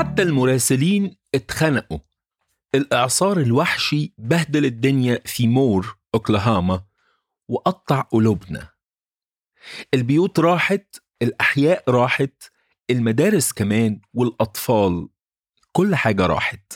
حتى المراسلين اتخنقوا. الإعصار الوحشي بهدل الدنيا في مور أوكلاهاما وقطع قلوبنا. البيوت راحت، الأحياء راحت، المدارس كمان، والأطفال، كل حاجة راحت.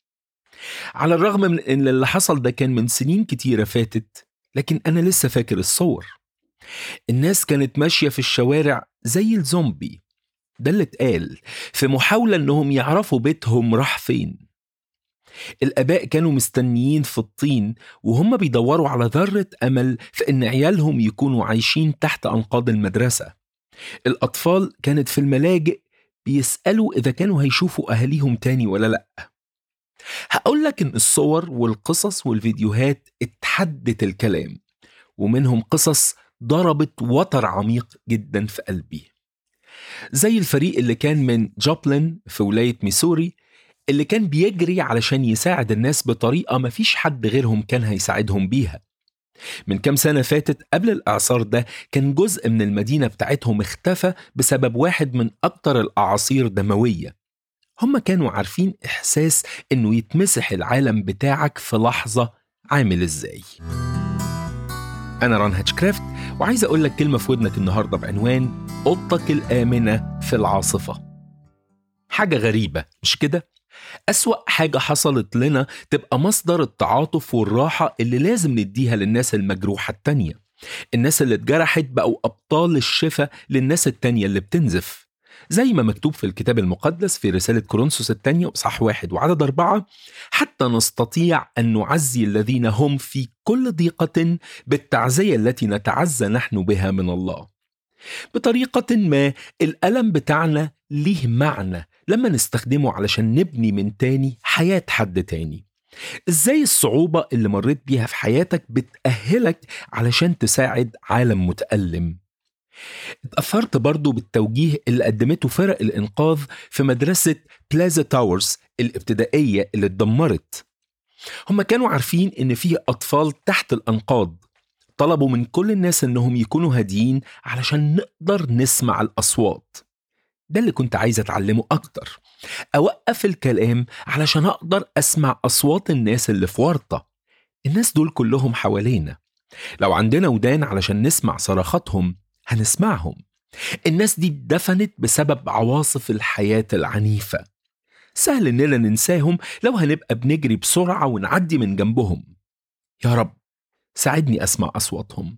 على الرغم من أن اللي حصل ده كان من سنين كتيرة فاتت، لكن أنا لسه فاكر الصور. الناس كانت ماشية في الشوارع زي الزومبي، ده اللي اتقال، في محاولة أنهم يعرفوا بيتهم راح فين. الآباء كانوا مستنيين في الطين وهم بيدوروا على ذرة أمل في أن عيالهم يكونوا عايشين تحت أنقاض المدرسة. الأطفال كانت في الملاجئ بيسألوا إذا كانوا هيشوفوا أهاليهم تاني ولا لأ. هقول لك إن الصور والقصص والفيديوهات اتحدت الكلام، ومنهم قصص ضربت وتر عميق جدا في قلبي، زي الفريق اللي كان من جوبلين في ولاية ميسوري، اللي كان بيجري علشان يساعد الناس بطريقة مفيش حد غيرهم كان هيساعدهم بيها. من كام سنة فاتت قبل الإعصار ده كان جزء من المدينة بتاعتهم اختفى بسبب واحد من أكتر الأعاصير دموية. هم كانوا عارفين إحساس إنه يتمسح العالم بتاعك في لحظة عامل إزاي. أنا ران هاتشكرافت، وعايز أقول لك كلمة في ودنك النهاردة بعنوان أوضتك الآمنة في العاصفة. حاجة غريبة مش كده؟ أسوأ حاجة حصلت لنا تبقى مصدر التعاطف والراحة اللي لازم نديها للناس المجروحة التانية. الناس اللي اتجرحت بقوا أبطال الشفاء للناس التانية اللي بتنزف، زي ما مكتوب في الكتاب المقدس في رسالة كورنثوس الثانية وإصحاح 1 وعدد 4: حتى نستطيع أن نعزي الذين هم في كل ضيقة بالتعزية التي نتعزى نحن بها من الله. بطريقة ما الألم بتاعنا ليه معنى لما نستخدمه علشان نبني من تاني حياة حد تاني. إزاي الصعوبة اللي مريت بيها في حياتك بتأهلك علشان تساعد عالم متألم. اتأثرت برضو بالتوجيه اللي قدمته فرق الإنقاذ في مدرسة بلازا تاورز الابتدائية اللي اتدمرت. هم كانوا عارفين إن فيه أطفال تحت الأنقاض، طلبوا من كل الناس إنهم يكونوا هاديين علشان نقدر نسمع الأصوات. ده اللي كنت عايز أتعلمه أكتر، أوقف الكلام علشان أقدر أسمع أصوات الناس اللي في ورطة. الناس دول كلهم حوالينا، لو عندنا ودان علشان نسمع صراخاتهم هنسمعهم. الناس دي اتدفنت بسبب عواصف الحياة العنيفة، سهل إننا ننساهم لو هنبقى بنجري بسرعة ونعدي من جنبهم. يا رب ساعدني أسمع أصواتهم.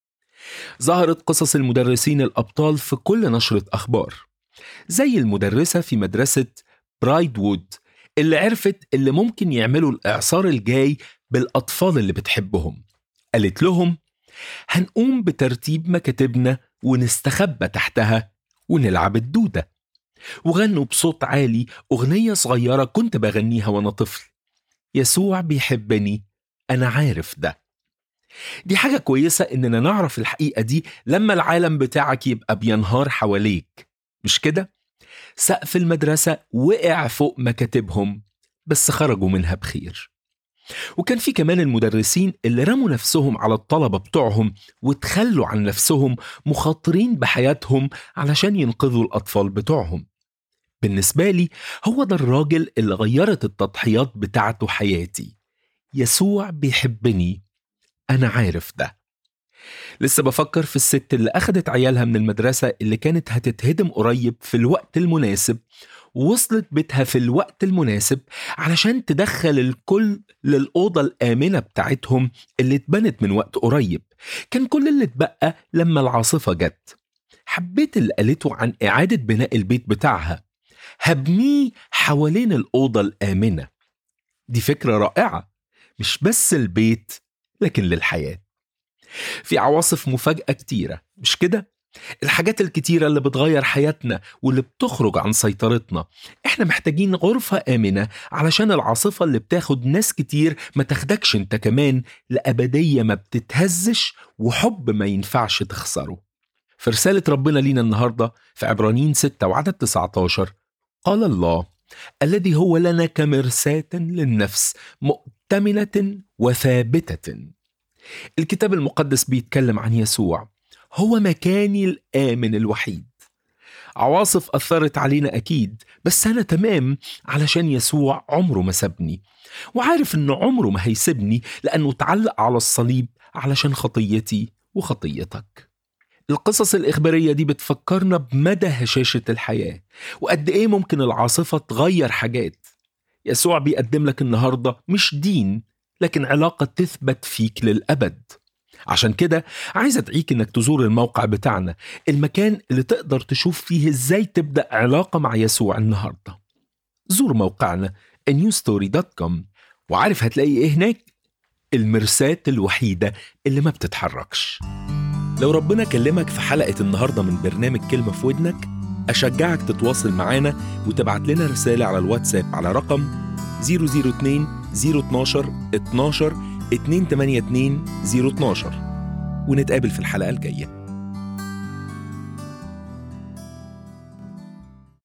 ظهرت قصص المدرسين الأبطال في كل نشرة أخبار، زي المدرسة في مدرسة برايد وود اللي عرفت اللي ممكن يعملوا الإعصار الجاي بالأطفال اللي بتحبهم. قالت لهم هنقوم بترتيب مكاتبنا ونستخبى تحتها ونلعب الدودة. وغنوا بصوت عالي أغنية صغيرة كنت بغنيها وأنا طفل: يسوع بيحبني أنا عارف ده. دي حاجة كويسة إننا نعرف الحقيقة دي لما العالم بتاعك يبقى بينهار حواليك، مش كده؟ سقف المدرسة وقع فوق مكاتبهم بس خرجوا منها بخير. وكان في كمان المدرسين اللي رموا نفسهم على الطلبة بتوعهم وتخلوا عن نفسهم مخاطرين بحياتهم علشان ينقذوا الأطفال بتوعهم. بالنسبة لي هو ده الراجل اللي غيرت التضحيات بتاعته حياتي. يسوع بيحبني أنا عارف ده. لسه بفكر في الست اللي أخدت عيالها من المدرسة اللي كانت هتتهدم قريب في الوقت المناسب، ووصلت بيتها في الوقت المناسب علشان تدخل الكل للأوضة الآمنة بتاعتهم اللي اتبنت من وقت قريب. كان كل اللي اتبقى لما العاصفة جت. حبيت اللي قالته عن إعادة بناء البيت بتاعها، هبنيه حوالين الأوضة الآمنة. دي فكرة رائعة، مش بس البيت لكن للحياة. في عواصف مفاجأة كتيرة مش كده؟ الحاجات الكتيرة اللي بتغير حياتنا واللي بتخرج عن سيطرتنا. احنا محتاجين غرفة آمنة علشان العاصفة اللي بتاخد ناس كتير ما تاخدكش انت كمان لأبدية ما بتتهزش، وحب ما ينفعش تخسره. في رسالة ربنا لينا النهاردة في عبرانيين 6 وعدد 19 قال الله الذي هو لنا كمرساة للنفس مؤتمنة وثابتة. الكتاب المقدس بيتكلم عن يسوع، هو مكاني الآمن الوحيد. عواصف أثرت علينا أكيد، بس أنا تمام علشان يسوع عمره ما سابني، وعارف إنه عمره ما هيسيبني لأنه تعلق على الصليب علشان خطيتي وخطيتك. القصص الإخبارية دي بتفكرنا بمدى هشاشة الحياة وقد إيه ممكن العاصفة تغير حاجات. يسوع بيقدم لك النهاردة مش دين، لكن علاقة تثبت فيك للأبد. عشان كده عايز أدعيك إنك تزور الموقع بتاعنا، المكان اللي تقدر تشوف فيه إزاي تبدأ علاقة مع يسوع النهاردة. زور موقعنا newstory.com، وعارف هتلاقي إيه هناك؟ المرساة الوحيدة اللي ما بتتحركش. لو ربنا كلمك في حلقة النهاردة من برنامج كلمة في ودنك، أشجعك تتواصل معانا وتبعت لنا رسالة على الواتساب على رقم 002 012 12 282 012، ونتقابل في الحلقة الجاية.